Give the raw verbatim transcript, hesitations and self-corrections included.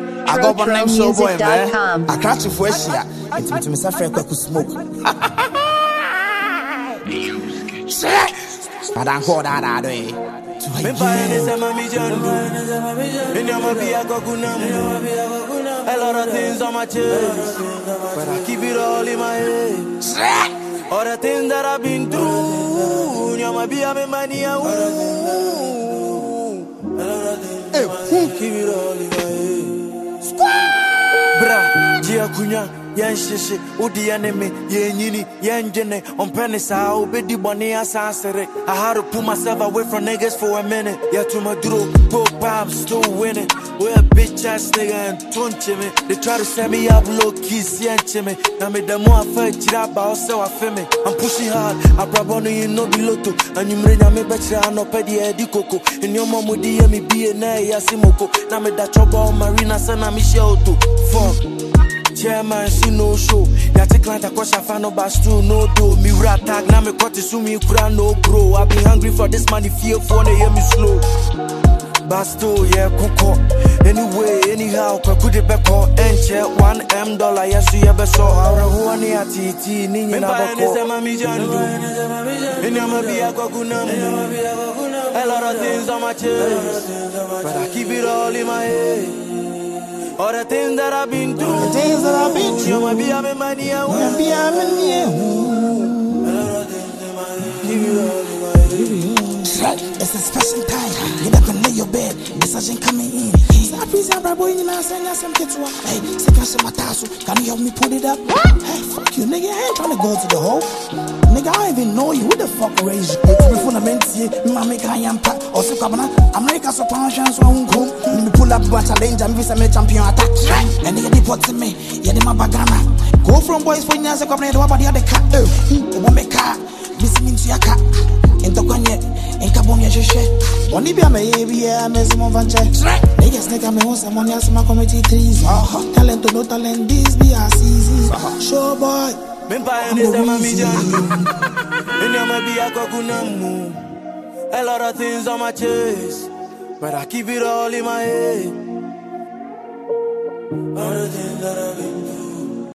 I go by name so boy, man. I catch you for a shot. It's me to Mister Frank who smoke. But I'm called out that way. Me find this mami jandu. In your mabi I go kunam. A lot of things on my chest, but I keep it all in my head. All the things that I've been through. Your mabi I'm money. Keep it all in my head. Squad, bra, Gia Kunya. Yan shishi, udi enemy, yen yini, yen jene, on penisa, obedi boni asansere. I had to pull myself away from niggas for a minute. Yeah, to my drew, book I'm still winning. We're a bitch ass nigga and tunche me. They try to set me up low key, see and chimmy. Now me the more I fight, jiraba, also I feel me. I'm pushing hard, I probably you know below to. And you bring me better, I know pedi edi coco. And your mom would me be a nay, yasimoko. Now me that trouble, marina, sana, Michelle to fuck. Chairman, see no show. Ya take client across a fan of bastu, no do. Me rat tag, now me cut to me, kura no bro. I've been hungry for this money, fear for the hear me slow. Bastu, yeah, coco. Anyway, anyhow, could it back or enche one M dollar, yes, you ever saw our one at T T, Nina. Mami Jandu, in your Mabia Cogunam. A lot of things on my chest, but I keep it all in my head. All the things that I've been through, the things that I've been through, you might be having money, I won't be having you. It's a special time. Get up and lay your bed. Message coming in. Stop please, I'm boy. You know, send us some kids. Hey, second some matasu. Can you help me put it up? Hey, fuck you, nigga. I ain't trying to go to the hole. Nigga, I don't even know you. Who the fuck raised you? It's before the mentee. Me make I am pat. Also, Kabana. America so pension so I won't go. Me pull up but challenge. I'm visa me champion attack. And they deport me. Yeah, they my bagana. Go from boys for years. I come here. What about the other cat? Oh, who make car? Missing into your car. Into Kanye. In Kabonia, she only be a baby, I'm a small venture. Niggas make a me some money as my committee trees. Talent to no talent, this be a season. Show boy, Mempa is a mami jandu. In your maybe a cocunamu. A lot of things on my chest, but I keep it all in my head. All the things that I've been